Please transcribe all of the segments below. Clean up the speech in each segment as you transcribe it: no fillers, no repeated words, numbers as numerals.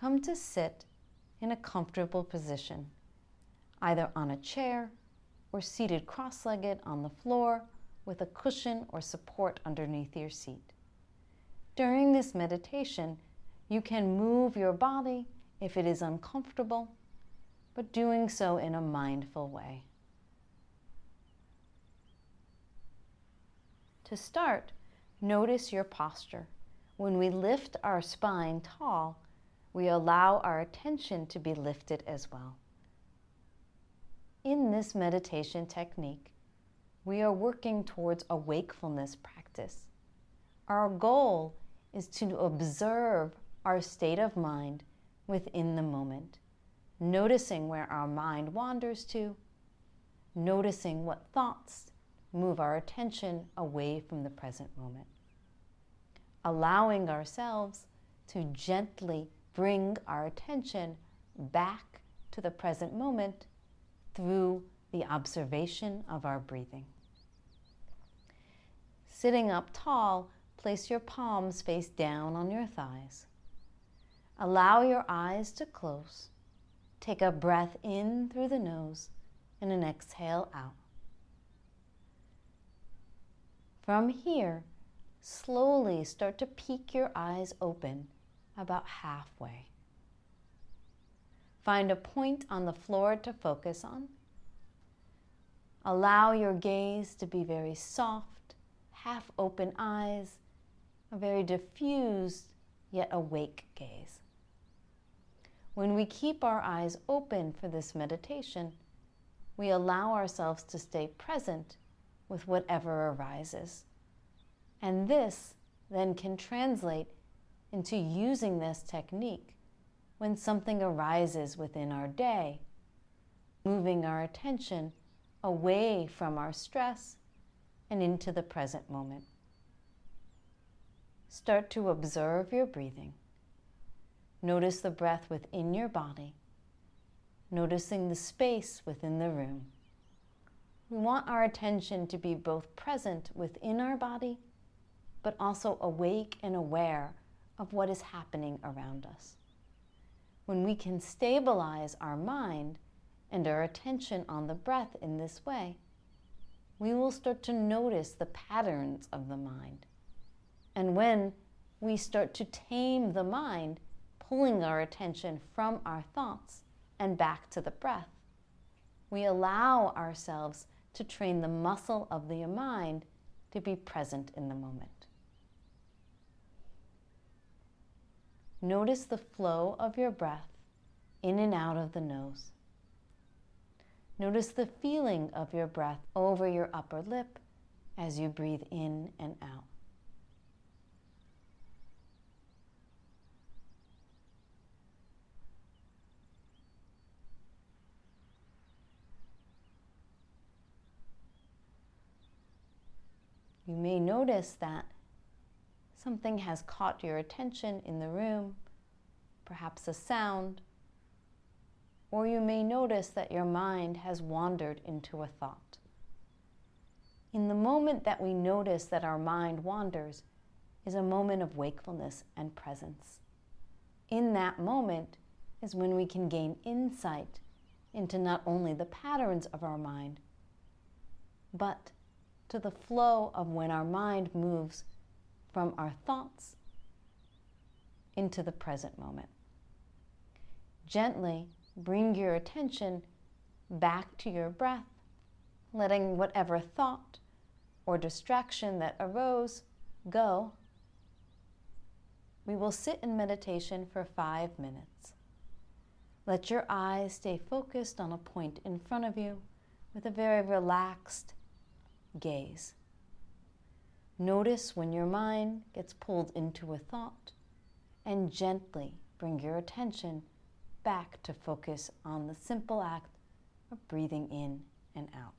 come to sit in a comfortable position, either on a chair or seated cross-legged on the floor with a cushion or support underneath your seat. During this meditation, you can move your body if it is uncomfortable, but doing so in a mindful way. To start, notice your posture. When we lift our spine tall, we allow our attention to be lifted as well. In this meditation technique, we are working towards a wakefulness practice. Our goal is to observe our state of mind within the moment, noticing where our mind wanders to, noticing what thoughts move our attention away from the present moment, allowing ourselves to gently bring our attention back to the present moment through the observation of our breathing. Sitting up tall, place your palms face down on your thighs. Allow your eyes to close. Take a breath in through the nose and an exhale out. From here, slowly start to peek your eyes open about halfway. Find a point on the floor to focus on. Allow your gaze to be very soft, half-open eyes, a very diffused yet awake gaze. When we keep our eyes open for this meditation, we allow ourselves to stay present with whatever arises. And this then can translate into using this technique when something arises within our day, moving our attention away from our stress and into the present moment. Start to observe your breathing. Notice the breath within your body, noticing the space within the room. We want our attention to be both present within our body, but also awake and aware of what is happening around us. When we can stabilize our mind and our attention on the breath in this way, we will start to notice the patterns of the mind. And when we start to tame the mind, pulling our attention from our thoughts and back to the breath, we allow ourselves to train the muscle of the mind to be present in the moment. Notice the flow of your breath in and out of the nose. Notice the feeling of your breath over your upper lip as you breathe in and out. You may notice that something has caught your attention in the room, perhaps a sound, or you may notice that your mind has wandered into a thought. In the moment that we notice that our mind wanders is a moment of wakefulness and presence. In that moment is when we can gain insight into not only the patterns of our mind, but to the flow of when our mind moves from our thoughts into the present moment. Gently bring your attention back to your breath, letting whatever thought or distraction that arose go. We will sit in meditation for 5 minutes. Let your eyes stay focused on a point in front of you with a very relaxed gaze. Notice when your mind gets pulled into a thought and gently bring your attention back to focus on the simple act of breathing in and out.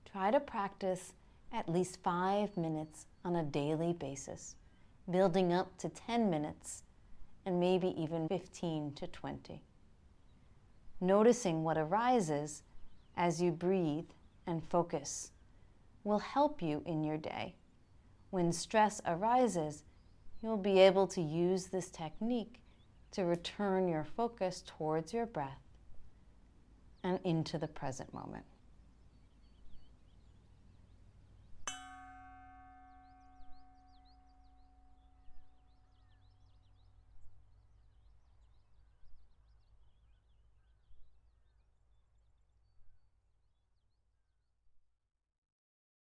Try to practice at least 5 minutes on a daily basis, building up to 10 minutes and maybe even 15 to 20. Noticing what arises as you breathe and focus will help you in your day. When stress arises, you'll be able to use this technique to return your focus towards your breath and into the present moment.